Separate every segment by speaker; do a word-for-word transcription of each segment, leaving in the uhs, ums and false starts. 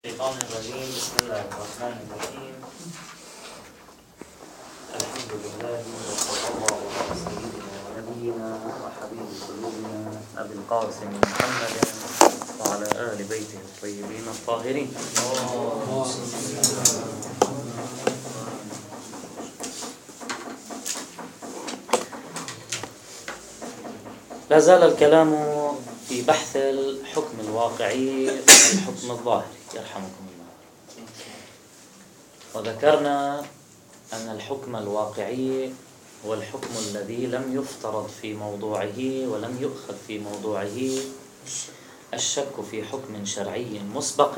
Speaker 1: الشيطان الرجيم. بسم الله الرحمن الرحيم. الحمد لله وصلى الله على سيدنا ونبينا وحبيب قلوبنا أبي القاسم محمد وعلى آل بيته الطيبين الطاهرين. لا زال الكلام في بحث الحكم الواقعي والحكم الظاهري يرحمكم الله. وذكرنا أن الحكم الواقعي هو الحكم الذي لم يفترض في موضوعه ولم يؤخذ في موضوعه الشك في حكم شرعي مسبق،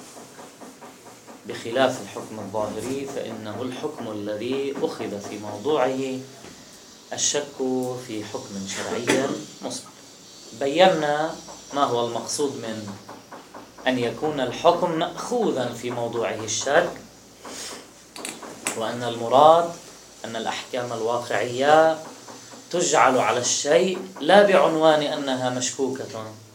Speaker 1: بخلاف الحكم الظاهري فإنه الحكم الذي أخذ في موضوعه الشك في حكم شرعي مسبق. بينا ما هو المقصود من أن يكون الحكم مأخوذا في موضوعه الشك، وأن المراد أن الأحكام الواقعية تجعل على الشيء لا بعنوان أنها مشكوكة،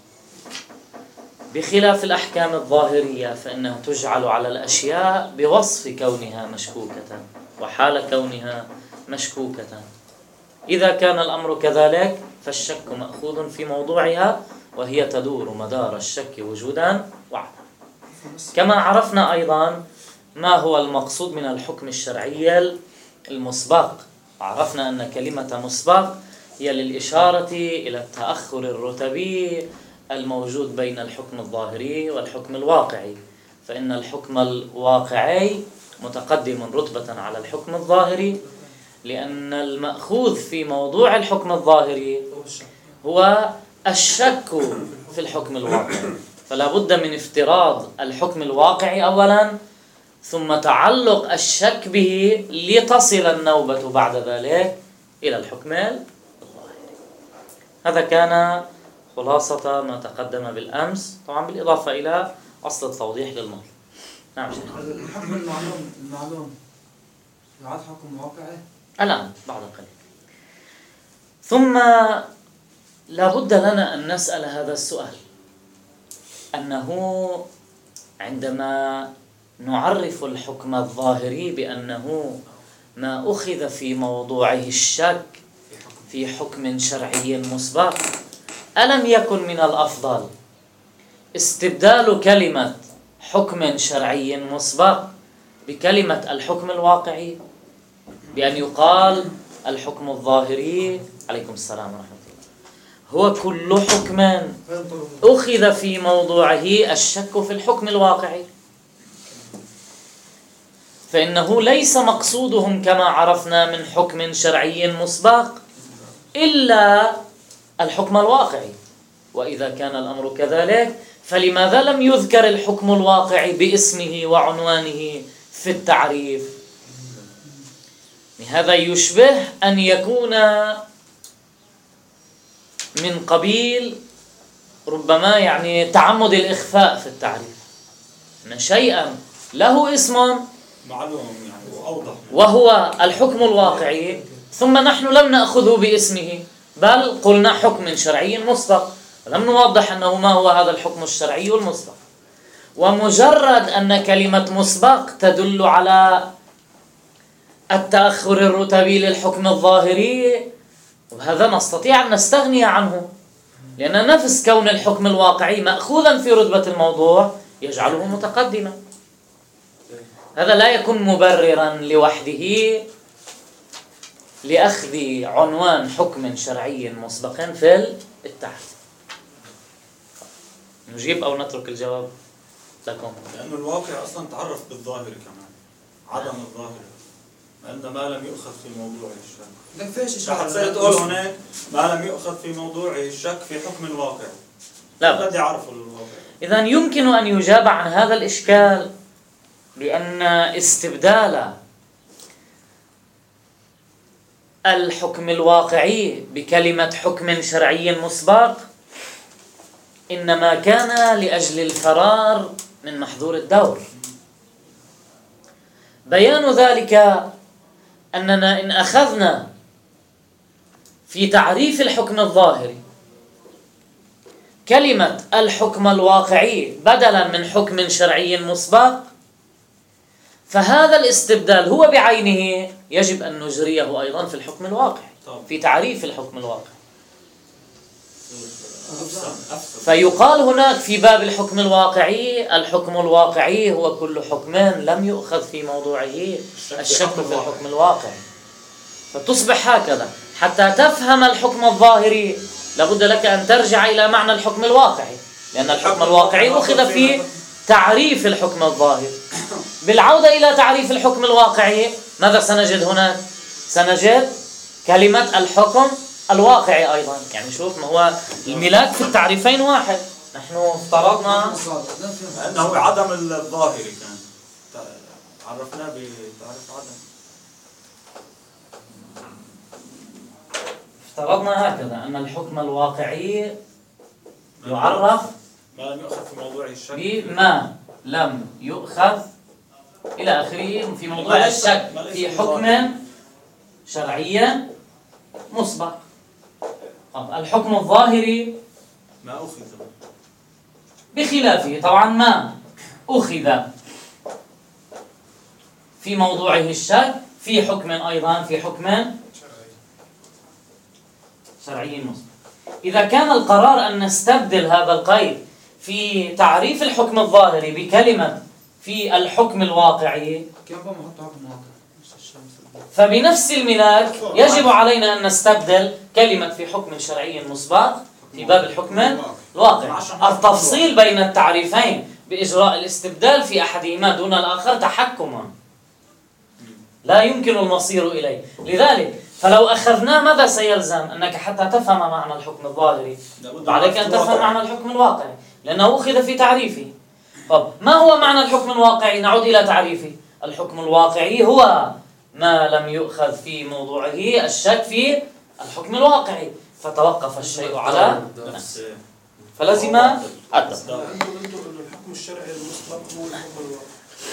Speaker 1: بخلاف الأحكام الظاهرية فإنها تجعل على الأشياء بوصف كونها مشكوكة وحال كونها مشكوكة. إذا كان الأمر كذلك فالشك مأخوذ في موضوعها، وهي تدور مدار الشك وجودا وعدما. كما عرفنا أيضا ما هو المقصود من الحكم الشرعي المسبق. عرفنا أن كلمة مسبق هي للإشارة إلى التأخر الرتبي الموجود بين الحكم الظاهري والحكم الواقعي، فإن الحكم الواقعي متقدم رتبة على الحكم الظاهري، لأن المأخوذ في موضوع الحكم الظاهري هو الشك في الحكم الواقعي، فلا بد من افتراض الحكم الواقعي أولا، ثم تعلق الشك به لتصل النوبة بعد ذلك إلى الحكم الظاهري. هذا كان خلاصة ما تقدم بالأمس، طبعا بالإضافة إلى أصل التوضيح للموضوع. نعم شيخ.
Speaker 2: الحكم المعلوم المعلوم يعد حكم واقعي
Speaker 1: الآن بعد قليل. ثم لا بد لنا أن نسأل هذا السؤال، أنه عندما نعرف الحكم الظاهري بأنه ما أخذ في موضوعه الشك في حكم شرعي مسبق، ألم يكن من الأفضل استبدال كلمة حكم شرعي مسبق بكلمة الحكم الواقعي، بأن يقال الحكم الظاهري عليكم السلام ورحمة الله هو كل حكم أخذ في موضوعه الشك في الحكم الواقعي، فإنه ليس مقصودهم كما عرفنا من حكم شرعي مسبق إلا الحكم الواقعي. وإذا كان الأمر كذلك فلماذا لم يذكر الحكم الواقعي باسمه وعنوانه في التعريف؟ هذا يشبه أن يكون من قبيل ربما يعني تعمد الإخفاء في التعريف، أن شيئا له اسم
Speaker 3: معلوم يعني وأوضح
Speaker 1: وهو الحكم الواقعي، ثم نحن لم نأخذه باسمه بل قلنا حكم شرعي مسبق، ولم نوضح أنه ما هو هذا الحكم الشرعي المسبق. ومجرد أن كلمة مسبق تدل على التأخر الرتبي للحكم الظاهري، وهذا نستطيع أن نستغني عنه، لأن نفس كون الحكم الواقعي مأخوذا في رتبة الموضوع يجعله متقدما. هذا لا يكون مبررا لوحده لأخذ عنوان حكم شرعي مسبق في التعريف. نجيب أو نترك الجواب لكم؟
Speaker 3: لأنه الواقع أصلا تعرف بالظاهر كمان، عدم الظاهر عندما لم يؤخذ في موضوع الشك.
Speaker 2: لك فيش إشارة
Speaker 3: حتصير تقول هناك ما لم يؤخذ في موضوع الشك في حكم الواقع.
Speaker 1: لا
Speaker 3: قد يعرفوا الواقع.
Speaker 1: إذن يمكن أن يجاب عن هذا الإشكال بأن استبدال الحكم الواقعي بكلمة حكم شرعي مسبق إنما كان لأجل الفرار من محظور الدور. بيان ذلك أننا إن أخذنا في تعريف الحكم الظاهري كلمة الحكم الواقعي بدلا من حكم شرعي مسبق، فهذا الاستبدال هو بعينه يجب أن نجريه أيضا في الحكم الواقعي، في تعريف الحكم الواقعي. فيقال هناك في باب الحكم الواقعي: الحكم الواقعي هو كل حكم لم يؤخذ في موضوعه الشك في الحكم الواقعي. فتصبح هكذا. حتى تفهم الحكم الظاهري لابد لك أن ترجع إلى معنى الحكم الواقعي، لأن الحكم الواقعي أخذ في تعريف الحكم الظاهري. بالعودة إلى تعريف الحكم الواقعي ماذا سنجد هناك؟ سنجد كلمة الحكم الواقعي أيضا. يعني شوف، ما هو الملاك في التعريفين واحد. نحن افترضنا
Speaker 3: أنه عدم الظاهري كان عرفناه بتعريف عدم.
Speaker 1: افترضنا هكذا أن الحكم الواقعي يعرف
Speaker 3: ما لم يؤخذ في موضوعه الشك،
Speaker 1: بما لم يؤخذ إلى آخره في موضوع الشك في حكم شرعي مسبق. الحكم الظاهري
Speaker 3: ما أخذ
Speaker 1: بخلافه طبعا ما أخذ في موضوعه الشك في حكم أيضا في حكم شرعي مسبق. إذا كان القرار أن نستبدل هذا القيد في تعريف الحكم الظاهري بكلمة في الحكم الواقعي، فبنفس الملاك يجب علينا أن نستبدل كلمة في حكم شرعي مسبق في باب الحكم الواقعي. التفصيل بين التعريفين بإجراء الاستبدال في أحدهما دون الآخر تحكم لا يمكن المصير إليه. لذلك فلو أخذناه ماذا سيلزم؟ أنك حتى تفهم معنى الحكم الظاهري عليك أن تفهم معنى الحكم الواقعي، لأنه أخذ في تعريفه. طب ما هو معنى الحكم الواقعي؟ نعود إلى تعريفه. الحكم الواقعي هو ما لم يؤخذ في موضوعه الشك في الحكم الواقعي، فتوقف الشيء على نفسه، فلازم أدب.
Speaker 4: الحكم الشرعي المسبق هو الحكم الواقعي.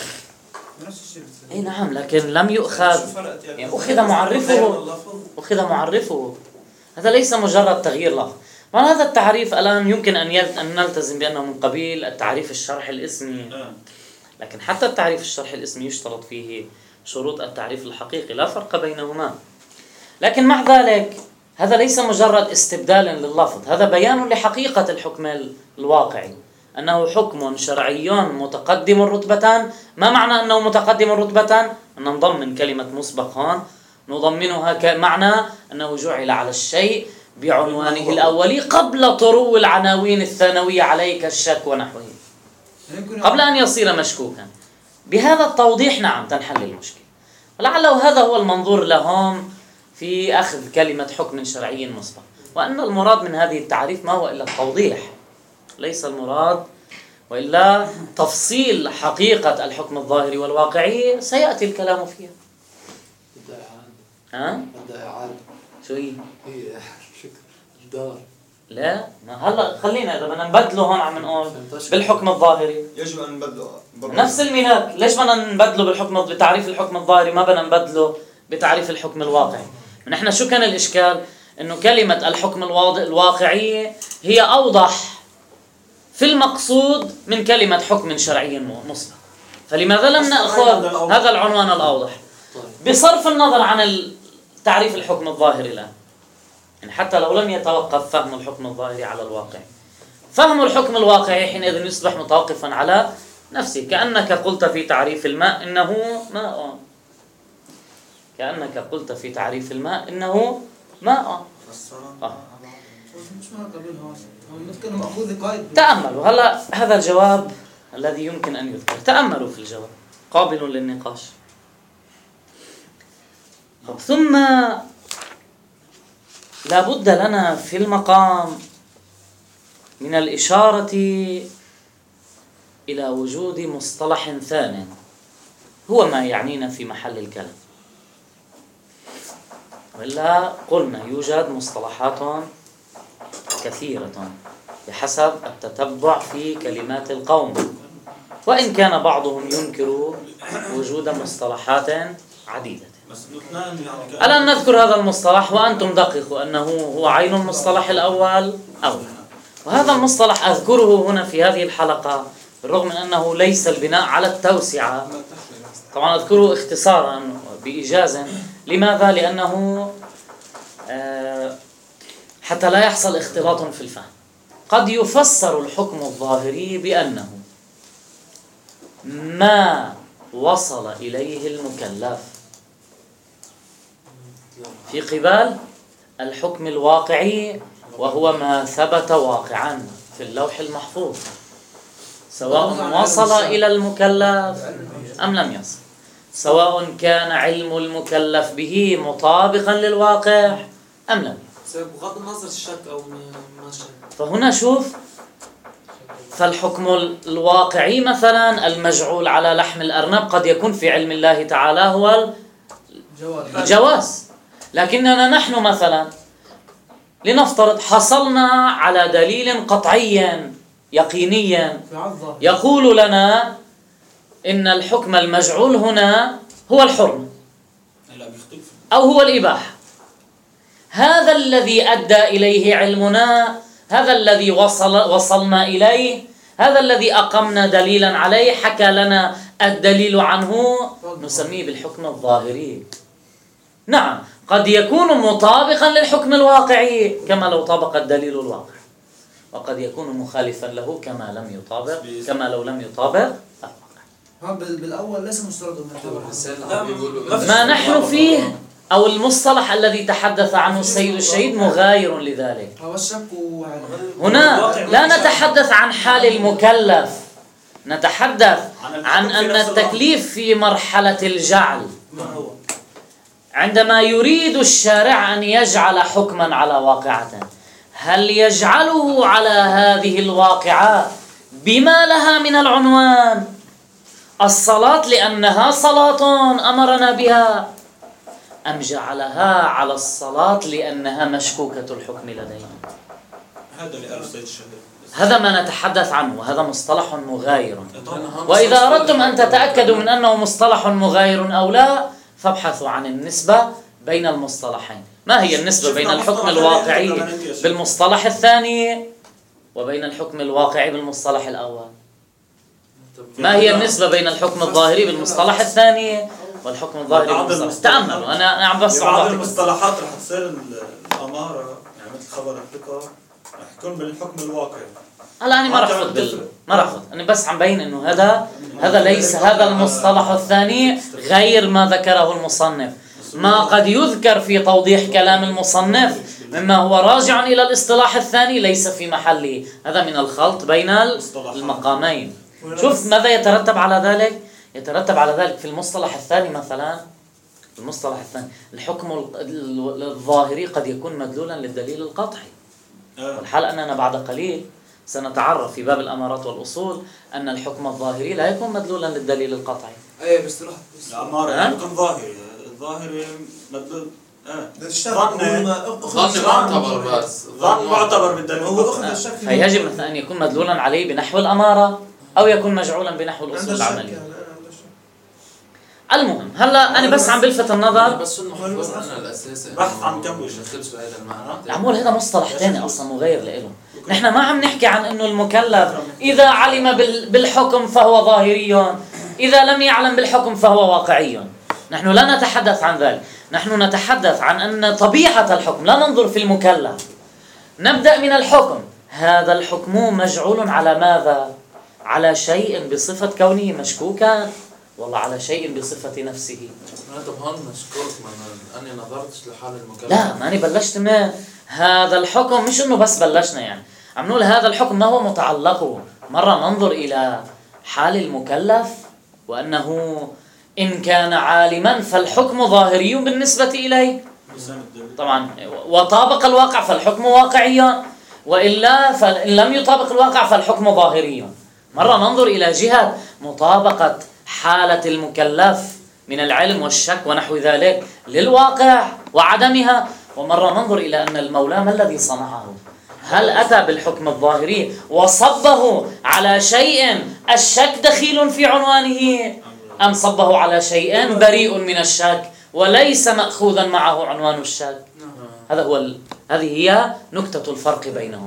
Speaker 1: اي نعم، لكن لم يؤخذ، يعني أخذ معرفه أخذ معرفه هذا ليس مجرد تغيير لفظ. مع هذا التعريف الآن يمكن أن أن نلتزم بأنه من قبيل التعريف الشرح الاسمي، لكن حتى التعريف الشرح الاسمي يشترط فيه شروط التعريف الحقيقي، لا فرق بينهما. لكن مع ذلك هذا ليس مجرد استبدال لللفظ، هذا بيان لحقيقة الحكم الواقعي، أنه حكم شرعي متقدم رتبة. ما معنى أنه متقدم رتبة؟ أن نضمن كلمة مسبق هون، نضمنها كمعنى أنه جعل على الشيء بعنوانه الأولي قبل طرو العناوين الثانوية عليه كالشك ونحوه، قبل أن يصير مشكوكا. بهذا التوضيح نعم تنحل المشكلة. ولعله هذا هو المنظور لهم في أخذ كلمة حكم شرعي مسبق، وأن المراد من هذه التعريف ما هو إلا التوضيح، ليس المراد وإلا تفصيل حقيقة الحكم الظاهري والواقعي سيأتي الكلام فيها. ها؟ شو هي؟
Speaker 4: هي شكر الدار.
Speaker 1: لا، ما هلا خلينا إذا بدنا نبدله هون عم نقول بالحكم الظاهري
Speaker 3: يجب أن نبدله
Speaker 1: نفس الملاك. ليش بدنا نبدله بالحكم بتعريف الحكم الظاهري ما بدنا نبدله بتعريف الحكم الواقعي؟ نحن شو كان الإشكال؟ إنه كلمة الحكم الواقعي هي أوضح في المقصود من كلمة حكم شرعي مسبق، فلماذا لم نأخذ هذا العنوان الأوضح بصرف النظر عن تعريف الحكم الظاهري الآن؟ يعني حتى لو لم يتوقف فهم الحكم الظاهري على الواقع، فهم الحكم الواقعي حينئذ يصبح متوقفا على نفسه. كأنك قلت في تعريف الماء إنه ماء، كأنك قلت في تعريف الماء إنه ماء. آه. تأملوا هلا هذا الجواب الذي يمكن أن يذكر، تأملوا في الجواب قابل للنقاش. ثم لا بد لنا في المقام من الإشارة إلى وجود مصطلح ثاني هو ما يعنينا في محل الكلام، وإلا قلنا يوجد مصطلحات كثيرة بحسب التتبع في كلمات القوم، وإن كان بعضهم ينكر وجود مصطلحات عديدة. الآن نذكر هذا المصطلح وأنتم دققوا أنه هو عين المصطلح الأول أو وهذا المصطلح أذكره هنا في هذه الحلقة بالرغم من أنه ليس البناء على التوسعة، طبعا أذكره اختصارا بإيجاز. لماذا؟ لأنه حتى لا يحصل اختلاط في الفهم. قد يفسر الحكم الظاهري بأنه ما وصل إليه المكلف في قبال الحكم الواقعي، وهو ما ثبت واقعا في اللوح المحفوظ، سواء وصل إلى المكلف أم لم يصل، سواء كان علم المكلف به مطابقا للواقع أم لم.
Speaker 5: بغض النظر الشك أو ما شك.
Speaker 1: فهنا شوف، فالحكم الواقعي مثلا المجعول على لحم الأرنب قد يكون في علم الله تعالى هو الجواز، لكننا نحن مثلا لنفترض حصلنا على دليل قطعي يقيني يقول لنا إن الحكم المجعول هنا هو الحرمة أو هو الإباحة. هذا الذي أدى إليه علمنا، هذا الذي وصل وصلنا إليه، هذا الذي أقمنا دليلا عليه، حكى لنا الدليل عنه، نسميه بالحكم الظاهري. نعم، قد يكون مطابقا للحكم الواقعي كما لو طابق الدليل الواقع، وقد يكون مخالفا له كما لم يطابق كما لو لم يطابق الواقع.
Speaker 2: بالأول ليس مسترد
Speaker 1: ما نحن فيه أو المصطلح الذي تحدث عنه السيد الشهيد مغاير لذلك. هنا لا نتحدث عن حال المكلف، نتحدث عن أن التكليف في مرحلة الجعل. عندما يريد الشارع أن يجعل حكما على واقعة، هل يجعله على هذه الواقعة بما لها من العنوان؟ الصلاة لأنها صلاة أمرنا بها، أم جعلها على الصلاة لأنها مشكوكة الحكم لدينا؟
Speaker 3: هذا اللي قاله السيد الشهيد،
Speaker 1: هذا ما نتحدث عنه، وهذا مصطلح مغاير. وإذا أردتم أن تتأكدوا من أنه مصطلح مغاير أو لا، فابحثوا عن النسبة بين المصطلحين. ما هي النسبة بين الحكم الواقعي بالمصطلح الثاني وبين الحكم الواقعي بالمصطلح الأول؟ ما هي النسبة بين الحكم الظاهري بالمصطلح الثاني والحكم الظاهري بالمصطلح؟ تأملوا، أنا أنا عم بس
Speaker 3: بعض المصطلحات رح تصير الأمارة يعني مثل خبر الثقة رح يكون بالحكم الواقعي.
Speaker 1: هلا أنا ما رح أخذ بال ما رح أخذ، أنا بس عم بين إنه هذا هذا ليس هذا المصطلح الثاني غير ما ذكره المصنف. ما قد يذكر في توضيح كلام المصنف مما هو راجع إلى الاصطلاح الثاني ليس في محله، هذا من الخلط بين المقامين. شوف ماذا يترتب على ذلك؟ يترتب على ذلك في المصطلح الثاني مثلا، المصطلح الثاني الحكم الظاهري قد يكون مدلولا للدليل القطعي، والحال أننا بعد قليل سنتعرف في باب الأمارات والأصول أن الحكم الظاهري لا يكون مدلولا للدليل القطعي.
Speaker 5: أي بس
Speaker 3: الأمارة يكون ظاهري، الظاهري مدلول اه
Speaker 6: ظن معتبر، بس
Speaker 3: ظن معتبر بالدليل القطعي.
Speaker 1: فيجب مثلا أن يكون مدلولا عليه بنحو الأمارة أو يكون مجعولا بنحو الأصول العملية. المهم هلا أنا بس عم بلفت النظر،
Speaker 6: بس المحفوظ أنا الأساسي
Speaker 3: بحث عن كم وجه
Speaker 6: هذا المعنى.
Speaker 1: عمول هذا مصطلح ثاني أصلا مغير له. نحن ما عم نحكي عن إنه المكلف إذا علم بالحكم فهو ظاهري، إذا لم يعلم بالحكم فهو واقعي. نحن لا نتحدث عن ذلك، نحن نتحدث عن أن طبيعة الحكم، لا ننظر في المكلف. نبدأ من الحكم، هذا الحكم مجعول على ماذا؟ على شيء بصفة كونه مشكوكا والله على شيء بصفة نفسه.
Speaker 6: طب هون مشكوك، ما أنا نظرتش لحال المكلف.
Speaker 1: لا ما أنا بلشت من هذا الحكم، مش إنه بس بلشنا يعني عم نقول هذا الحكم ما هو متعلقه. مرة ننظر إلى حال المكلف وأنه إن كان عالما فالحكم ظاهري بالنسبة إليه طبعا، وطابق الواقع فالحكم واقعي، وإلا فإن لم يطابق الواقع فالحكم ظاهري. مرة ننظر إلى جهة مطابقة حالة المكلف من العلم والشك ونحو ذلك للواقع وعدمها، ومرة ننظر إلى أن المولى ما الذي صنعه؟ هل أتى بالحكم الظاهري وصبه على شيء الشك دخيل في عنوانه، أم صبه على شيء بريء من الشك وليس مأخوذا معه عنوان الشك؟ هذا هو ال... هذه هي نكتة الفرق بينهم.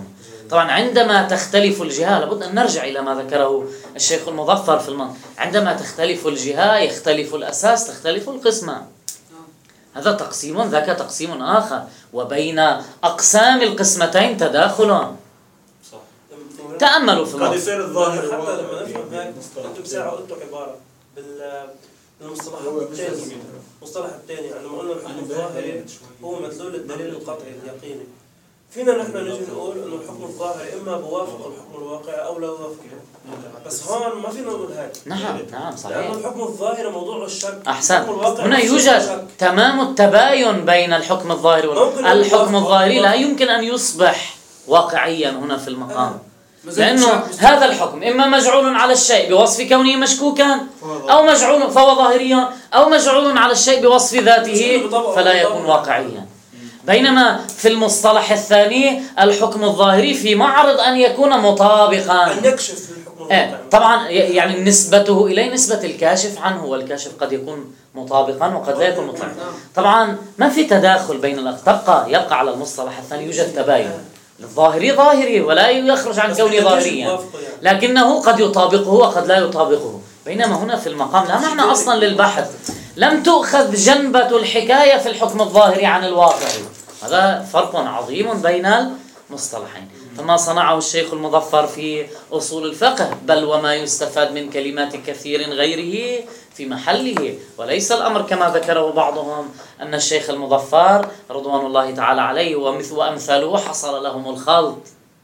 Speaker 1: طبعا عندما تختلف الجهة لابد أن نرجع إلى ما ذكره الشيخ المظفر في المنطق، عندما تختلف الجهة يختلف الأساس، تختلف القسمة. هذا تقسيم، ذاك تقسيم آخر، وبين أقسام القسمتين تداخل.
Speaker 3: صح.
Speaker 1: تأملوا في
Speaker 3: قد
Speaker 1: المنطق.
Speaker 3: يصير الظاهر
Speaker 4: حتى
Speaker 3: الواقع
Speaker 4: لما
Speaker 3: في-
Speaker 4: نفهم هيك
Speaker 3: مصطلح.
Speaker 4: انتم بساعة قلتوا عبارة بال بالمصطلح الثاني، المصطلح الثاني يعني لما قلنا الحكم الظاهري هو مدلول الدليل القطعي اليقيني، فينا نحن نجي نقول انه الحكم الظاهري اما بوافق الحكم الواقعي او لا يوافقه، بس هون ما فينا نقول هيك.
Speaker 1: نعم نعم صحيح.
Speaker 4: لأنه الحكم الظاهري موضوع الشك.
Speaker 1: أحسن.
Speaker 4: الحكم الواقعي
Speaker 1: هنا
Speaker 4: نفسه
Speaker 1: يوجد
Speaker 4: شك.
Speaker 1: تمام التباين بين الحكم الظاهري والحكم الظاهري لا يمكن أن يصبح واقعيا هنا في المقام، لأنه هذا الحكم إما مجعول على الشيء بوصف كونه مشكوكا أو مجعول فهو ظاهري، أو مجعول على الشيء بوصف ذاته فلا يكون واقعيا. بينما في المصطلح الثاني الحكم الظاهري في معرض أن يكون مطابقا،
Speaker 4: أن يكشف الحكم الواقعي.
Speaker 1: آه طبعا يعني نسبته إليه نسبة الكاشف عنه، والكاشف قد يكون مطابقا وقد لا يكون مطابقا. طبعا ما في تداخل بين الأخ، تبقى يبقى على المصطلح الثاني يوجد تباين، الظاهري ظاهري ولا يخرج عن كونه ظاهريا، لكنه قد يطابقه وقد لا يطابقه. بينما هنا في المقام لا معنى أصلا للبحث، لم تؤخذ جنبة الحكاية في الحكم الظاهري عن الواقعي. هذا فرق عظيم بين المصطلحين. فما صنعه الشيخ المظفر في أصول الفقه بل وما يستفاد من كلمات كثير غيره في محله، وليس الأمر كما ذكره بعضهم أن الشيخ المظفر رضوان الله تعالى عليه وأمثاله حصل لهم الخلط.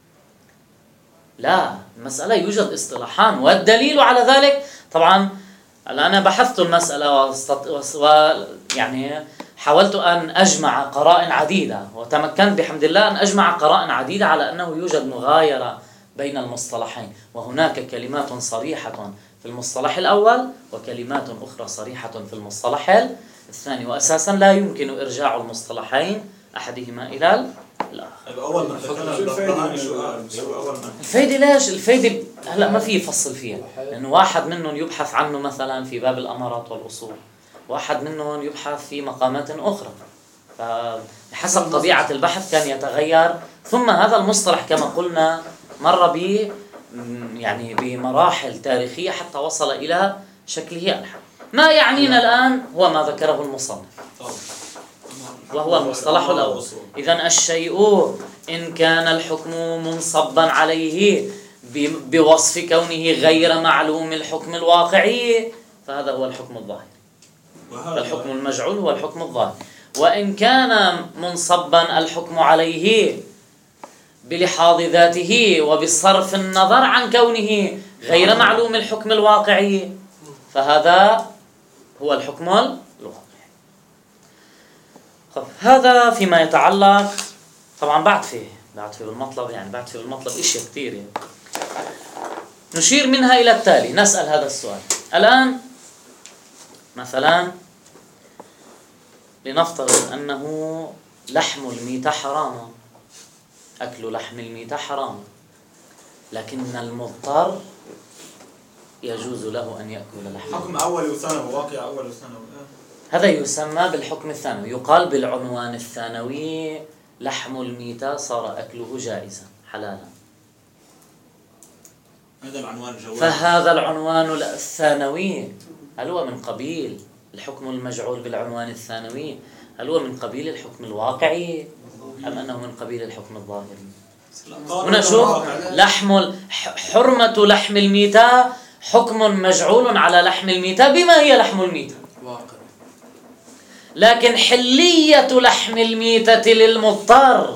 Speaker 1: لا، المسألة يوجد اصطلاحان، والدليل على ذلك طبعا أنا بحثت المسألة وست... و... يعني حاولت أن أجمع قرائن عديدة، وتمكنت بحمد الله أن أجمع قرائن عديدة على أنه يوجد مغايرة بين المصطلحين، وهناك كلمات صريحة في المصطلح الأول وكلمات أخرى صريحة في المصطلح الثاني، وأساسا لا يمكن إرجاع المصطلحين أحدهما إلى الآخر.
Speaker 3: أول ما تكلم البرهاني شو قال؟ شو أول ما
Speaker 1: الفايدة ليش؟ الفايدة هلا ما في يفصل فيها، لأنه واحد منهم يبحث عنه مثلا في باب الأمارات والأصول، واحد منهم يبحث في مقامات أخرى، فحسب طبيعة البحث كان يتغير. ثم هذا المصطلح كما قلنا مر ب يعني بمراحل تاريخية حتى وصل إلى شكله الحالي. ما يعنينا الآن هو ما ذكره المصنف، وهو المصطلح الأول. إذن الشيء إن كان الحكم منصبا عليه بوصف كونه غير معلوم الحكم الواقعي فهذا هو الحكم الظاهري. الحكم المجعول هو الحكم الظاهري. وإن كان منصبا الحكم عليه بلحاظ ذاته وبصرف النظر عن كونه غير معلوم الحكم الواقعي فهذا هو الحكم الواقعي. هذا فيما يتعلق طبعا بعد فيه بعد فيه بالمطلب، يعني بعد فيه بالمطلب اشياء كثير يعني. نشير منها إلى التالي، نسأل هذا السؤال الآن. مثلا لنفترض أنه لحم الميتة حرام، أكل لحم الميتة حرام، لكن المضطر يجوز له أن يأكل لحم.
Speaker 3: حكم أول وثانوي، واقع أول وثانوي.
Speaker 1: هذا يسمى بالحكم الثانوي، يقال بالعنوان الثانوي لحم الميتة صار أكله جائزا حلالا.
Speaker 3: هذا العنوان الجواب.
Speaker 1: فهذا العنوان الثانوي هل هو من قبيل الحكم المجعول بالعنوان الثانوي؟ هل هو من قبيل الحكم الواقعي أم أنه من قبيل الحكم الظاهري؟ هنا شوف، لحم حرمة لحم الميتة حكم مجعول على لحم الميتة بما هي لحم الميتة، لكن حلية لحم الميتة للمضطر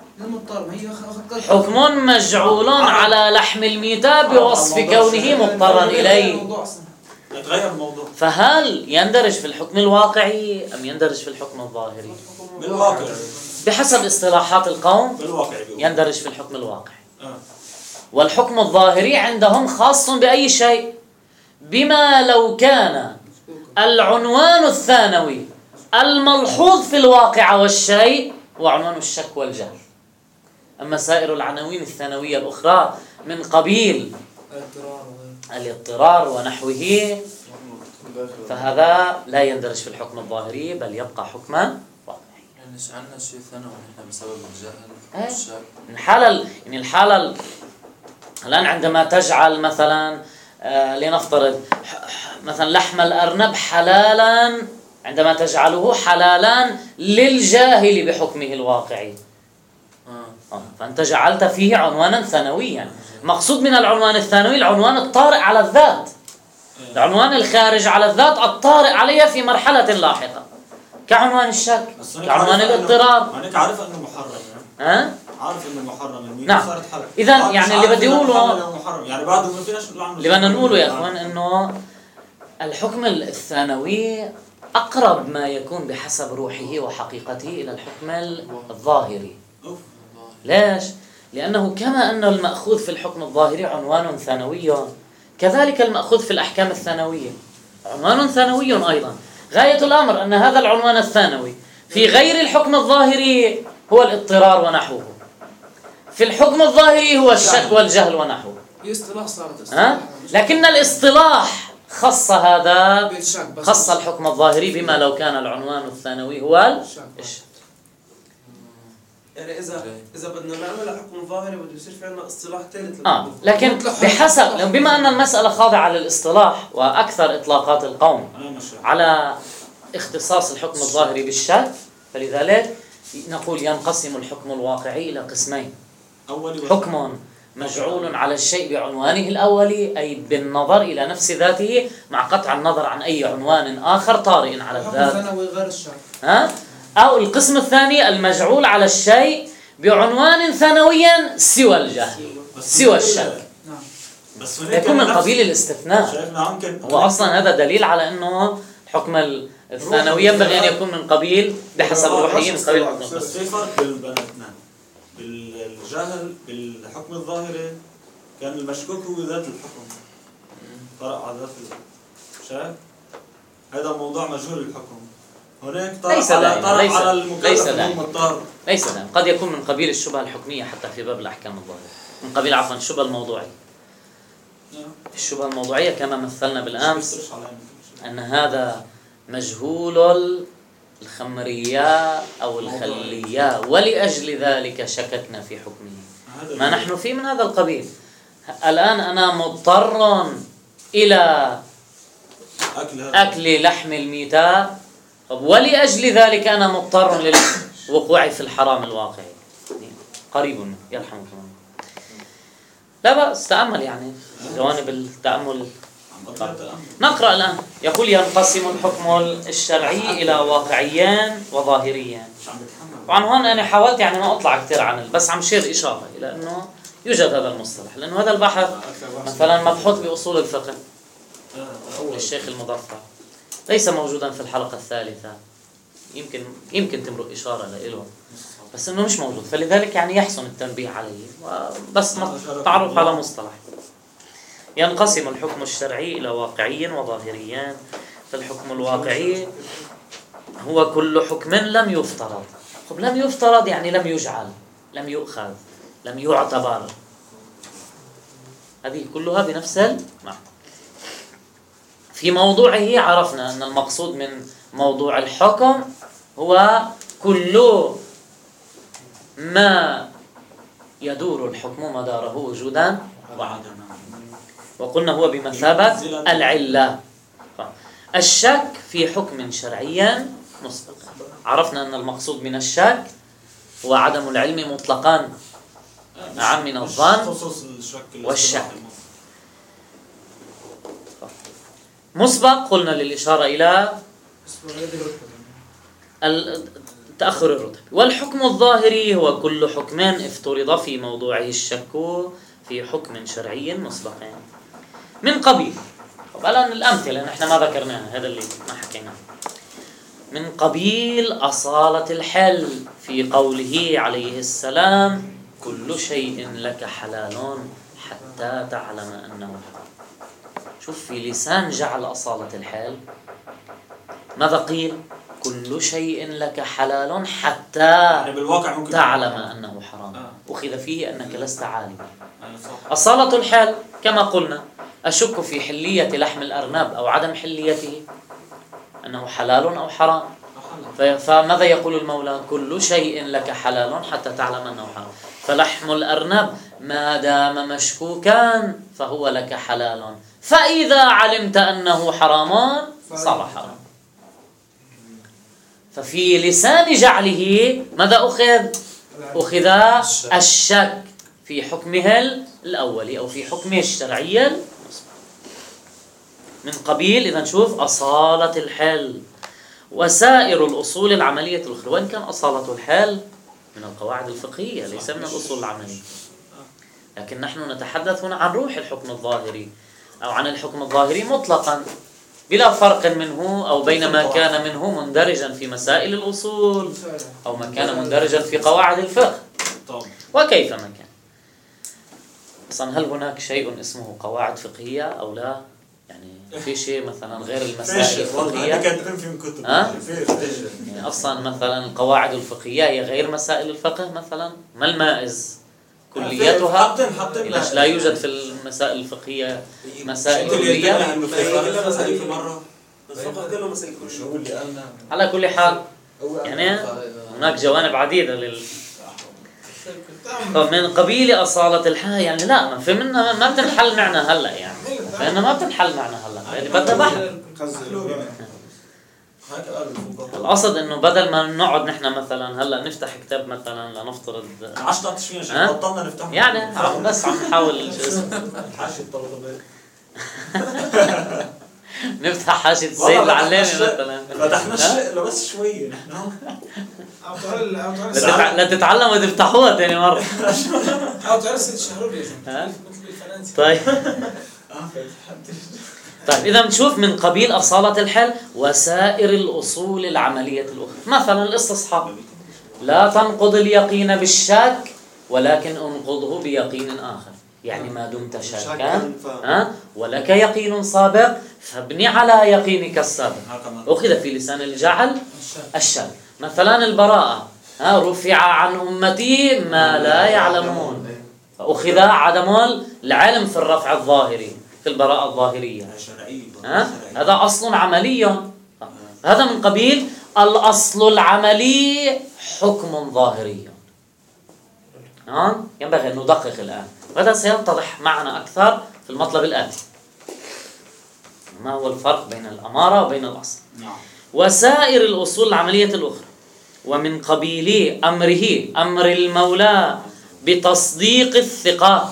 Speaker 1: حكم مجعول على لحم الميتة بوصف كونه مضطرا إليه.
Speaker 3: يتغير الموضوع.
Speaker 1: فهل يندرج في الحكم الواقعي أم يندرج في الحكم الظاهري؟
Speaker 3: بالواقع.
Speaker 1: بحسب اصطلاحات القوم
Speaker 3: بالواقع
Speaker 1: يندرج في الحكم الواقعي. والحكم الظاهري عندهم خاص بأي شيء، بما لو كان العنوان الثانوي الملحوظ في الواقع والشيء هو عنوان الشك والجهل. أما سائر العناوين الثانوية الأخرى من قبيل الاضطرار ونحوه فهذا لا يندرج في الحكم الظاهري بل يبقى حكما واقعيا.
Speaker 6: يعني عندنا شيء ثانوي نحن بسبب الجهل
Speaker 1: إيه.
Speaker 6: والشك.
Speaker 1: الحالة ال- يعني الحالة ال- الآن عندما تجعل مثلا آه لنفترض ح- ح- مثلا لحم الأرنب حلالا، عندما تجعله حلالا للجاهل بحكمه الواقعي،
Speaker 6: آه.
Speaker 1: آه، فأنت جعلت فيه عنوانا ثانويا. مقصود من العنوان الثانوي العنوان الطارئ على الذات، العنوان الخارج على الذات الطارئ عليها في مرحلة لاحقة، كعنوان الشك،
Speaker 3: بس أنا
Speaker 1: كعنوان
Speaker 3: عارف إنه-
Speaker 1: الاضطراب.
Speaker 3: أنا عارف انه محرم يعني.
Speaker 1: ها؟
Speaker 3: عارف انه محرم الميت
Speaker 1: نعم.
Speaker 3: صارت حلال.
Speaker 1: إذن
Speaker 3: آه،
Speaker 1: يعني
Speaker 3: مش
Speaker 1: اللي
Speaker 3: عارف
Speaker 1: بدي
Speaker 3: إنه
Speaker 1: أقوله-
Speaker 3: محرم أو محرم يعني بعده ما فيناش نقول عنه.
Speaker 1: اللي بدنا نقوله يا اخوان انه الحكم الثانوي اقرب ما يكون بحسب روحه وحقيقته الى الحكم الظاهري.
Speaker 3: أوف.
Speaker 1: ليش؟ لانه كما ان الماخوذ في الحكم الظاهري عنوان ثانوي، كذلك الماخوذ في الاحكام الثانويه عنوان ثانوي ايضا. غايه الامر ان هذا العنوان الثانوي في غير الحكم الظاهري هو الاضطرار ونحوه، في الحكم الظاهري هو الشك والجهل ونحوه.
Speaker 5: هي اصطلاح صارت
Speaker 1: ها؟
Speaker 5: اصطلاح.
Speaker 1: لكن الاصطلاح خص هذا،
Speaker 5: بالشك بس.
Speaker 1: خص الحكم الظاهري بما لو كان العنوان الثانوي هو
Speaker 5: الشك.
Speaker 1: الشك.
Speaker 4: يعني اذا اذا بدنا نعمل حكم ظاهري بده يصير في عندنا اصطلاح ثالث
Speaker 1: اه لكن بحسب لو بما ان المساله خاضعه للاصطلاح واكثر اطلاقات القوم
Speaker 3: أنا مش
Speaker 1: على اختصاص الحكم الظاهري بالشك، فلذلك نقول ينقسم الحكم الواقعي الى قسمين:
Speaker 3: أولي وثاني.
Speaker 1: حكم مجعول على الشيء بعنوانه الأولي أي بالنظر إلى نفس ذاته مع قطع النظر عن أي عنوان آخر طارئ على
Speaker 2: الحكم
Speaker 1: الذات.
Speaker 2: الثانوي غير الشك.
Speaker 1: ها؟ أو القسم الثاني المجعول على الشيء بعنوان ثانويا سوى الجهل
Speaker 3: بس
Speaker 1: سوى
Speaker 3: في-
Speaker 1: الشك،
Speaker 2: نعم.
Speaker 3: بس هناك
Speaker 1: يكون من
Speaker 3: نفس-
Speaker 1: قبيل الاستثناء.
Speaker 3: شايفنا ممكن
Speaker 1: هو أصلا هذا دليل على أنه حكم الثانوي ينبغي أن يكون من قبيل بحسب روحه من قبيل الحكم الظاهري.
Speaker 3: بس في فرق بين الاثنين. بالجهل بالحكم الظاهري كان المشكوك هو ذات الحكم، طرأ على ذات الشك، هذا موضوع مجهول الحكم. هناك طرأ
Speaker 1: ليس
Speaker 3: على
Speaker 1: دائما،
Speaker 3: طرأ
Speaker 1: ليس-
Speaker 3: على
Speaker 1: ليس
Speaker 3: المكلف
Speaker 1: دائما.
Speaker 3: انه مضطر.
Speaker 1: ليس دائما، قد يكون من قبيل الشبهة الحكمية حتى في باب الأحكام الظاهرة، من قبيل عفوا الشبهة الموضوعية. الشبهة الموضوعية كما مثلنا بالأمس
Speaker 3: بيصيرش علينا كل شيء.
Speaker 1: أن هذا مجهول الخمرية أو الخلية ولأجل ذلك شككنا في حكمه.
Speaker 3: هذا
Speaker 1: ما
Speaker 3: اللي-
Speaker 1: نحن فيه من هذا القبيل. الآن أنا مضطر إلى
Speaker 3: أكل هذا
Speaker 1: أكل لحم الميتة، طب ولأجل ذلك أنا مضطر للوقوع في الحرام الواقعي. قريب منه يرحمكم الله. لا بأس تأمل يعني جوانب التأمل.
Speaker 3: عم بطلع تأمل.
Speaker 1: نقرأ الآن. يقول ينقسم الحكم الشرعي إلى واقعيان وظاهريان.
Speaker 3: مش عم بتحمل.
Speaker 1: طبعا هون أنا حاولت يعني ما أطلع كثير عن ال- بس عم شير إشارة إلى أنه يوجد هذا المصطلح، لأنه هذا البحث مثلا مبحوث بأصول الفقه للشيخ المظفر ليس موجودا في الحلقة الثالثة، يمكن يمكن تمرق إشارة له بس إنه مش موجود، فلذلك يعني يحسن التنبيه عليه بس تعرف على مصطلح. ينقسم الحكم الشرعي إلى واقعي وظاهريان. فالحكم الواقعي هو كل حكم لم يفترض. طب لم يفترض يعني لم يجعل، لم يؤخذ، لم يعتبر، هذه كلها بنفس المعنى. في موضوعه عرفنا أن المقصود من موضوع الحكم هو كل ما يدور الحكم مداره وجودا وعدما، وقلنا هو بمثابة العلة. الشك في حكم شرعي مسبق، عرفنا أن المقصود من الشك هو عدم العلم مطلقا نعم من الظن
Speaker 3: خصوص الشك
Speaker 1: والشك. مسبق قلنا للإشارة إلى تأخر الرتب. والحكم الظاهري هو كل حكم افترض في موضوعه الشك في حكم شرعي مسبق من قبيل. طب الآن الأمثلة نحن ما ذكرناها، هذا اللي ما حكيناه. من قبيل أصالة الحل في قوله عليه السلام كل شيء لك حلال حتى تعلم أنه حرام. شوف في لسان جعل أصالة الحال ماذا قيل؟ كل شيء لك حلال حتى
Speaker 3: يعني بالواقع ممكن
Speaker 1: تعلم أنه حرام.
Speaker 3: آه.
Speaker 1: أخذ فيه أنك لست عالما.
Speaker 3: آه، صح.
Speaker 1: أصالة الحال كما قلنا أشك في حلية لحم الأرنب أو عدم حليته، أنه حلال أو حرام. فماذا يقول المولى؟ كل شيء لك حلال حتى تعلم أنه حرام. فلحم الأرنب ما دام مشكوكا فهو لك حلال، فإذا علمت أنه حرام صار حرام. ففي لسان جعله ماذا أخذ؟ أخذ الشك في حكمه الأولي أو في حكمه الشرعي من قبيل. إذا نشوف أصالة الحل وسائر الأصول العملية الأخرى، وإن كان أصالة الحل من القواعد الفقهية ليس من الأصول العملية، لكن نحن نتحدث هنا عن روح الحكم الظاهري أو عن الحكم الظاهري مطلقا بلا فرق منه أو بين ما كان منه مندرجا في مسائل الأصول أو ما كان مندرجا في قواعد الفقه وكيف ما كان. أصلا هل هناك شيء اسمه قواعد فقهية أو لا؟ يعني في شيء مثلا غير المسائل الفقهية؟ ها؟ يعني أصلا مثلا القواعد الفقهية هي غير مسائل الفقه مثلا. ما المائز كليتها؟ ليش لا يوجد في المسائل الفقهية مسائل كلية؟ على كل حال يعني هناك جوانب عديدة لل من قبيل أصالة الحال. يعني لا ما في منها ما بتنحل معنا هلا، يعني لأنه ما بتنحل معنا هلا، يعني بدها بحث. القصد انه بدل ما نقعد نحن مثلا هلا نفتح كتاب مثلا لنفترض
Speaker 3: عشرة تشوين عشان بطلنا نفتح،
Speaker 1: يعني عم بس عم نحاول
Speaker 3: حاشية الطلبة
Speaker 1: نفتح حاشية السيد العلامي مثلا،
Speaker 3: فتحنا الشقلة بس شوية نحن
Speaker 1: لا تتعلموا تفتحوها ثاني مرة.
Speaker 2: أو تعرف ست شهور يا جماعة مثل الفرنسي.
Speaker 1: طيب طيب إذا نشوف من قبيل أصالة الحل وسائر الأصول العملية الأخرى. مثلا الاستصحاب لا تنقض اليقين بالشك ولكن انقضه بيقين آخر، يعني ما دمت شاكا ها ولك يقين سابق فابني على يقينك السابق. أخذ في لسان الجعل الشك. مثلا البراءة ها رفع عن أمتي ما لا يعلمون، فأخذ عدم العلم في الرفع الظاهري في البراءة الظاهرية. ها؟ هذا أصل عملي، هذا من قبيل الأصل العملي حكم ظاهري. ها؟ ينبغي أن ندقق الآن، وهذا سيتضح معنا أكثر في المطلب الآتي. ما هو الفرق بين الأمارة وبين الأصل؟ وسائر الأصول العملية الأخرى. ومن قبيل أمره أمر المولى بتصديق الثقة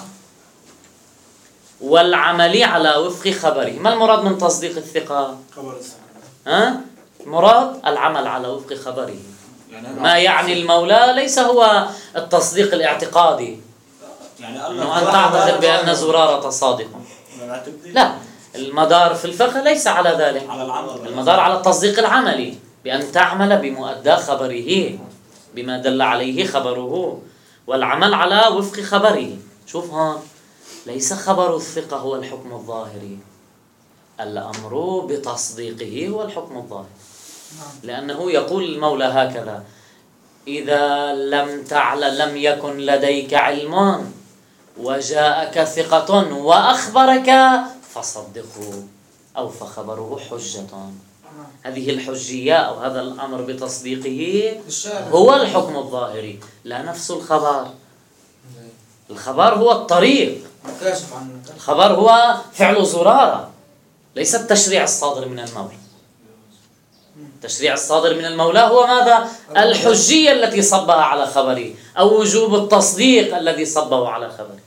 Speaker 1: والعمل على وفق خبره. ما المراد من تصديق الثقة؟ ها؟ مراد العمل على وفق خبره. ما يعني المولى ليس هو التصديق الاعتقادي، يعني أنه أن تعتقد بأن زرارة صادق، لا، المدار في الفقه ليس على ذلك، المدار على التصديق العملي بأن تعمل بمؤدى خبره بما دل عليه خبره والعمل على وفق خبره. شوف هون ليس خبر الثقة هو الحكم الظاهري، الأمر بتصديقه هو الحكم الظاهري، لأنه يقول المولى هكذا: إذا لم تعلم لم يكن لديك علم وجاءك ثقة وأخبرك فصدقه أو فخبره حجة. هذه الحجية أو هذا الأمر بتصديقه هو الحكم الظاهري، لا نفس الخبر. الخبر هو الطريق، الخبر هو فعل زرارة، ليس التشريع الصادر من المولى. التشريع الصادر من المولى هو ماذا؟ الحجية التي صبها على خبره أو وجوب التصديق الذي صبه على خبره.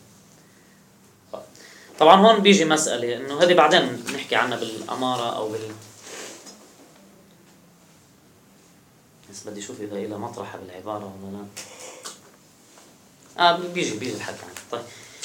Speaker 1: طبعا هون بيجي مسألة إنه هذه بعدين نحكي عنها بالأمارة أو بال بس بدي أشوف إذا إلى مطرحة بالعبارة ولا لا. آه بيجي بيجي الحكي عنه. طيب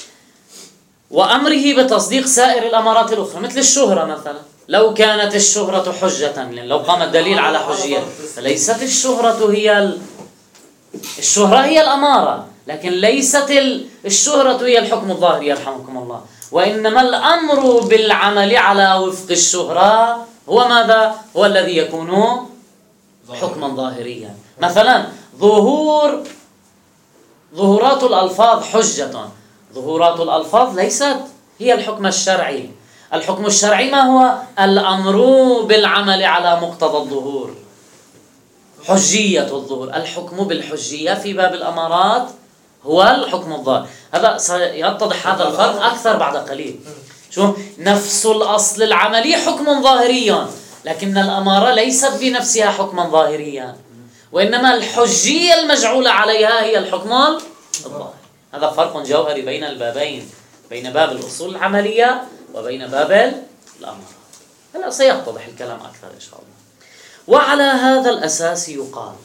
Speaker 1: وأمره بتصديق سائر الأمارات الأخرى مثل الشهرة مثلا. لو كانت الشهرة حجة، لو قام الدليل على حجية، فليست الشهرة هي ال... الشهرة هي الأمارة، لكن ليست ال... الشهرة هي الحكم الظاهري يرحمكم الله، وإنما الأمر بالعمل على وفق الشهرة هو ماذا؟ هو الذي يكون حكما ظاهريا. مثلا ظهور ظهورات الألفاظ حجة، ظهورات الألفاظ ليست هي الحكم الشرعي. الحكم الشرعي ما هو؟ الأمر بالعمل على مقتضى الظهور. حجية الظهور، الحكم بالحجية في باب الأمارات هو الحكم الظاهر. هذا سيتضح هذا الفرق أكثر بعد قليل. شو نفس الأصل العملي حكم ظاهريا، لكن الأمارة ليست بنفسها حكما ظاهريا، وإنما الحجية المجعولة عليها هي الحكم الظاهر. هذا فرق جوهري بين البابين، بين باب الأصول العملية وبين باب الأمارة. هلا سيتضح الكلام أكثر إن شاء الله. وعلى هذا الأساس يقال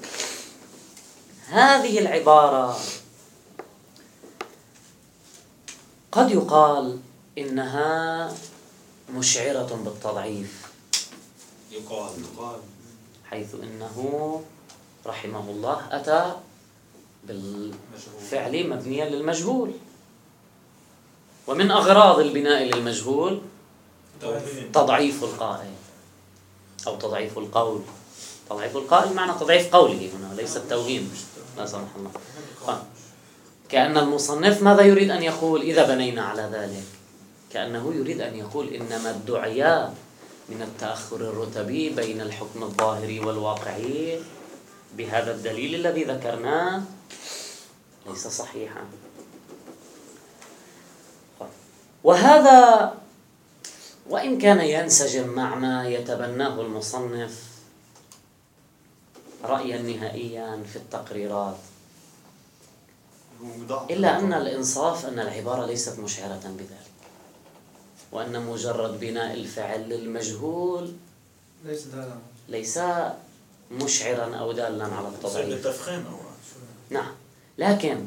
Speaker 1: هذه العبارة قد يقال إنها مشعرة بالتضعيف،
Speaker 3: يقال يقال
Speaker 1: حيث إنه رحمه الله أتى بالفعل مبنيا للمجهول، ومن أغراض البناء للمجهول تضعيف القائل أو تضعيف القول. تضعيف القائل معنى تضعيف قوله هنا، ليس التوهين، لا سمح الله. كأن المصنف ماذا يريد أن يقول إذا بنينا على ذلك؟ كأنه يريد أن يقول إنما الدعية من التأخر الرتبي بين الحكم الظاهري والواقعي بهذا الدليل الذي ذكرناه ليس صحيحا. وهذا وإن كان ينسجم مع ما يتبناه المصنف رأيا نهائيا في التقريرات، إلا أن الإنصاف أن العبارة ليست مشعرة بذلك، وأن مجرد بناء الفعل للمجهول
Speaker 2: ليس دالا
Speaker 1: ليس مشعرا أو دالا على التضعيف.
Speaker 3: بالتفخيم أو
Speaker 1: نعم، لكن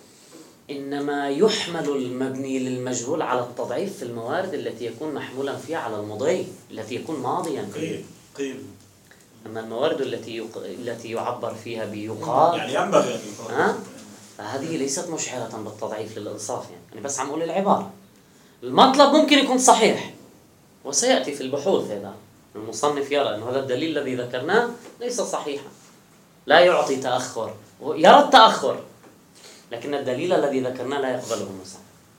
Speaker 1: إنما يحمل المبني للمجهول على التضعيف في الموارد التي يكون محمولا فيها على المضي، التي يكون ماضيا فيه.
Speaker 3: قيل قيل
Speaker 1: أما الموارد التي يق... التي يعبر فيها بيقال
Speaker 3: يعني ينبغي أن يقال
Speaker 1: ها؟ فهذه ليست مشعرة بالتضعيف للإنصاف. يعني أنا بس عم أقول العبارة، المطلب ممكن يكون صحيح وسيأتي في البحوث. هذا المصنف يرى أن هذا الدليل الذي ذكرناه ليس صحيحا، لا يعطي تأخر، يرى التأخر، لكن الدليل الذي ذكرناه لا يقبله المصنف.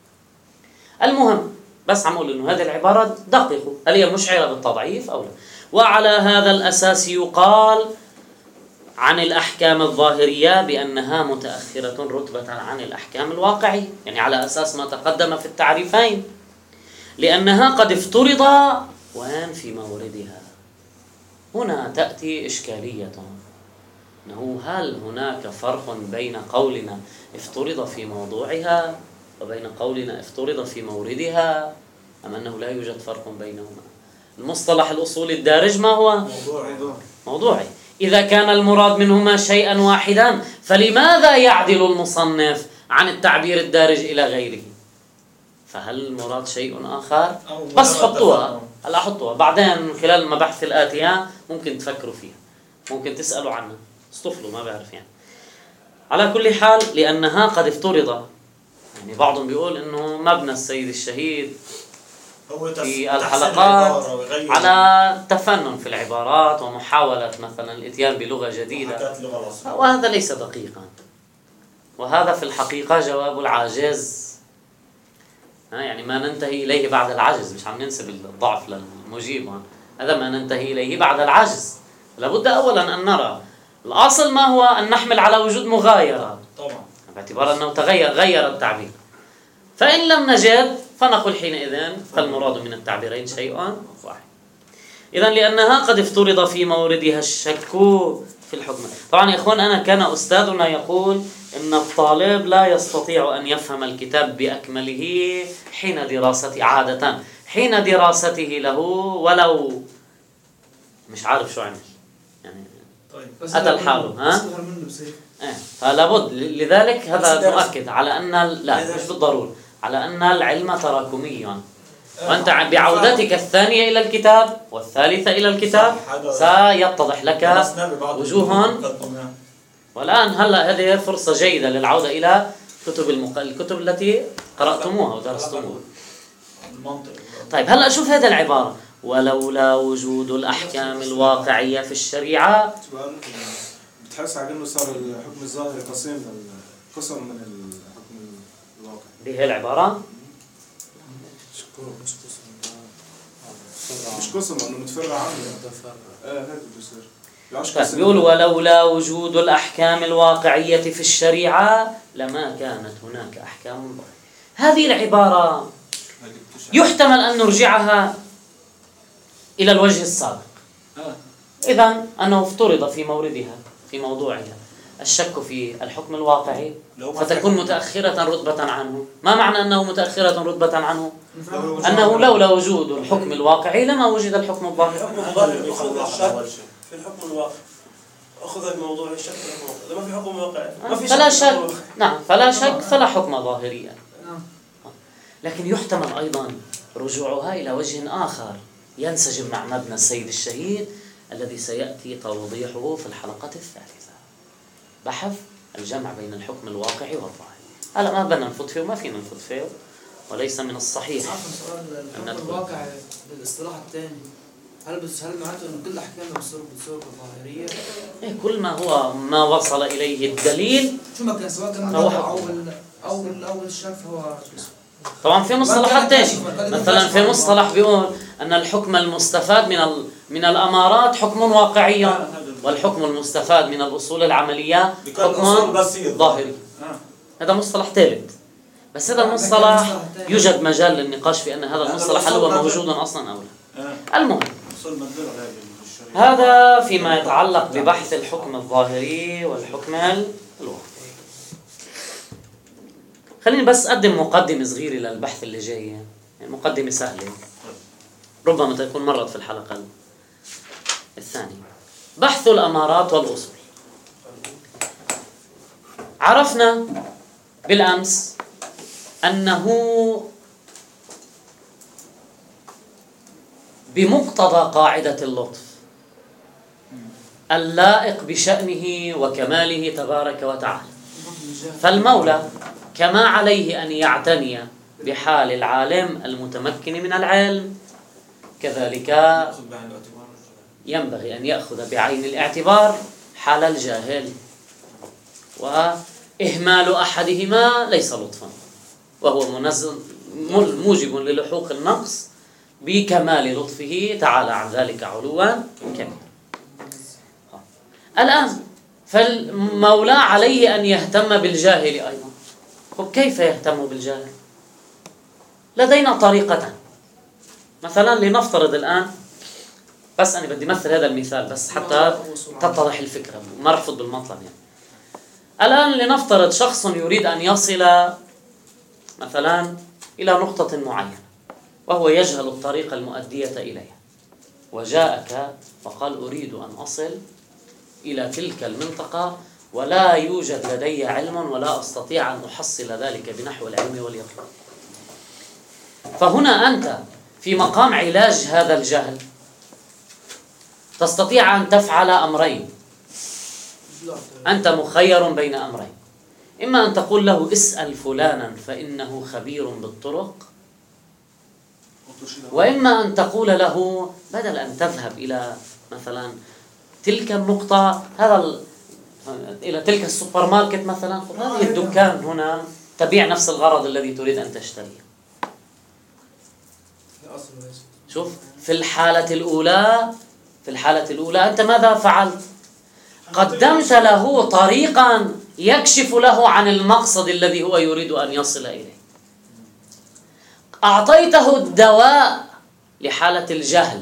Speaker 1: المهم بس عم أقول أنه هذه العبارة دقيقة، هل هي مشعرة بالتضعيف أو لا؟ وعلى هذا الأساس يقال عن الأحكام الظاهرية بأنها متأخرة رتبة عن الأحكام الواقعية، يعني على أساس ما تقدم في التعريفين، لأنها قد افترض وين في موردها. هنا تأتي إشكالية، أنه هل هناك فرق بين قولنا افترض في موضوعها وبين قولنا افترض في موردها، أم أنه لا يوجد فرق بينهما؟ المصطلح الأصولي الدارج ما هو؟
Speaker 3: موضوعي
Speaker 1: موضوعي. إذا كان المراد منهما شيئا واحدا فلماذا يعدل المصنف عن التعبير الدارج إلى غيره؟ فهل المراد شيء آخر؟ بس حطوها، هلا حطوها بعدين خلال المباحث الآتية ممكن تفكروا فيها، ممكن تسألوا عنها، اصطفلوا ما بعرف يعني. على كل حال لأنها قد افترض، يعني بعضهم بيقول إنه مبنى السيد الشهيد في الحلقات على تفنن في العبارات ومحاولة مثلا الاتيان بلغة جديدة، وهذا ليس دقيقا، وهذا في الحقيقة جواب العاجز، يعني ما ننتهي إليه بعد العجز، مش عم ننسب الضعف للمجيب، هذا ما ننتهي إليه بعد العجز. لابد أولا أن نرى الأصل ما هو، أن نحمل على وجود مغايرة
Speaker 3: طبعا
Speaker 1: باعتبار أنه تغير غير التعبير، فإن لم نجد فنقول حينئذ فالمراد من التعبيرين شيء واحد. إذن لأنها قد افترض في موردها الشك في الحكم. طبعا يا إخوان أنا كان أستاذنا يقول إن الطالب لا يستطيع أن يفهم الكتاب بأكمله حين دراسته، عادة حين دراسته له ولو مش عارف شو عمل يعني
Speaker 2: طيب
Speaker 1: أتى الحال ها؟ إيه فلا بد، لذلك هذا مؤكد على أن لا مش بالضرورة، على أن العلم تراكمي، وأنت بعودتك الثانية إلى الكتاب والثالثة إلى الكتاب سيتضح لك وجوه. والآن هلا هذه فرصة جيدة للعودة إلى كتب المق... الكتب التي قرأتموها ودرستموها. طيب هلا شوف هذه العبارة، ولولا وجود الأحكام الواقعية في الشريعة.
Speaker 7: بتحس على إنه صار الحكم الظاهري قسم قسم من الحكم الواقعي.
Speaker 1: دي هي العبارة؟
Speaker 7: مش قسم، مش قسم انه متفرع عنه. متفرع. اه هيك بده يصير.
Speaker 1: بيقول ولولا وجود الأحكام الواقعية في الشريعة لما كانت هناك أحكام ظاهرة. هذه العبارة يحتمل أن نرجعها إلى الوجه السابق. إذن أنه افترض في موردها في موضوعها الشك في الحكم الواقعي فتكون متأخرة رتبة عنه. ما معنى أنه متأخرة رتبة عنه؟ أنه لولا وجود الحكم الواقعي لما وجد الحكم الظاهري.
Speaker 4: الحكم الظاهري يأخذ الشك في الحكم الواقعي، أخذ الموضوع الشك في الحكم الواقعي. إذا ما في حكم واقعي ما في
Speaker 1: فلا
Speaker 4: شك.
Speaker 1: شك. نعم، فلا شك فلا حكم ظاهريا. لكن يحتمل أيضا رجوعها إلى وجه آخر ينسجم مع مبنى السيد الشهيد الذي سيأتي توضيحه في الحلقة الثالثة، بحث الجمع بين الحكم الواقعي والظاهري. هلا ما بدنا نفوت فيه وما فينا نفوت فيه، وليس من الصحيح.
Speaker 2: سؤال الحكم الواقعي بالاصطلاح الثاني، هل بس هل معناته انه كل الاحكام بتصير بتصير ظاهريه؟
Speaker 1: إيه، كل ما هو ما وصل إليه الدليل
Speaker 2: شو ما كان سواء كان
Speaker 1: هو
Speaker 2: او او او الشك هو.
Speaker 1: طبعا في مصطلحات ثانية، مثلا في مصطلح بيقول أن الحكم المستفاد من من الأمارات حكم واقعي، والحكم المستفاد من الأصول العملية حكم ظاهري. هذا مصطلح ثالث، بس هذا المصطلح يوجد مجال للنقاش في أن هذا المصطلح هل هو موجود أصلا أو لا. المهم هذا فيما يتعلق ببحث الحكم الظاهري والحكم الواقعي. خليني بس أقدم مقدمة صغيرة للبحث اللي جاي، يعني مقدمة سهلة ربما تكون مرت في الحلقة الثانية. بحث الأمارات والأصول. عرفنا بالأمس أنه بمقتضى قاعدة اللطف اللائق بشأنه وكماله تبارك وتعالى، فالمولى كما عليه أن يعتني بحال العالم المتمكن من العلم، كذلك ينبغي أن يأخذ بعين الاعتبار حال الجاهل، وإهمال أحدهما ليس لطفا، وهو منزل موجب للحوق النقص بكمال لطفه تعالى عن ذلك علوا كبيرا. الآن فالمولى عليه أن يهتم بالجاهل أيضا. طب كيف يهتم بالجاهل؟ لدينا طريقتان. مثلا لنفترض الآن، بس أنا بدي مثل هذا المثال بس حتى تتضح الفكرة، ما رح أفوت بالمطلب يعني. الآن لنفترض شخص يريد أن يصل مثلا إلى نقطة معينة وهو يجهل الطريق المؤدية إليها، وجاءك وقال أريد أن أصل إلى تلك المنطقة ولا يوجد لدي علم ولا أستطيع أن أحصل ذلك بنحو العلم واليقين. فهنا أنت في مقام علاج هذا الجهل تستطيع أن تفعل أمرين. أنت مخير بين أمرين، إما أن تقول له اسأل فلانا فإنه خبير بالطرق، وإما أن تقول له بدل أن تذهب إلى مثلا تلك النقطة هذا ال... إلى تلك السوبر ماركت مثلا، هذه الدكان هنا تبيع نفس الغرض الذي تريد أن تشتريه. شوف في الحالة الأولى في الحالة الأولى أنت ماذا فعلت؟ قدمت له طريقا يكشف له عن المقصد الذي هو يريد أن يصل إليه. أعطيته الدواء لحالة الجهل،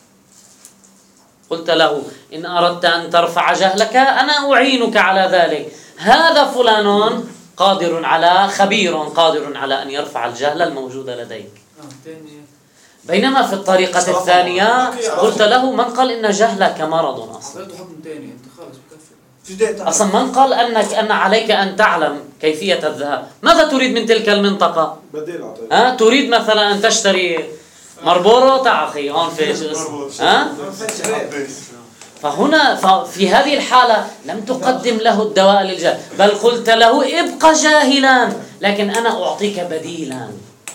Speaker 1: قلت له إن أردت أن ترفع جهلك أنا أعينك على ذلك، هذا فلان قادر على خبير قادر على أن يرفع الجهل الموجود لديك. بينما في الطريقة الثانية قلت له من قال إن جهلك مرض أصلا؟ أصلا من قال أنك أن عليك أن تعلم كيفية الذهاب؟ ماذا تريد من تلك المنطقة؟ ها تريد مثلا أن تشتري مربورو تاع أخي هون في ها؟ فهنا في هذه الحالة لم تقدم له الدواء للجهل، بل قلت له ابقى جاهلا لكن أنا أعطيك بديلا.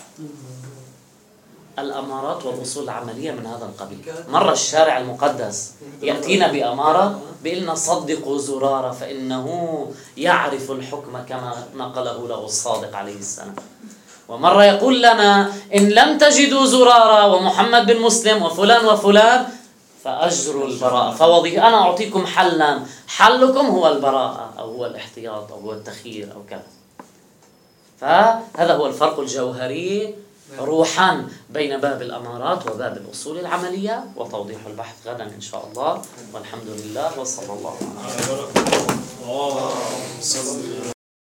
Speaker 1: الأمارات والأصول العملية من هذا القبيل. مرة الشارع المقدس يأتينا بأمارة بإلنا صدقوا زرارة فإنه يعرف الحكم كما نقله له الصادق عليه السلام. ومرة يقول لنا إن لم تجدوا زرارة ومحمد بن مسلم وفلان وفلان فأجر البراءة فوظيفة. أنا أعطيكم حلا، حلكم هو البراءة أو هو الاحتياط أو هو التخيير أو كذا. فهذا هو الفرق الجوهري روحا بين باب الأمارات وباب الأصول العملية، وتوضيح البحث غدا إن شاء الله. والحمد لله وصلى الله على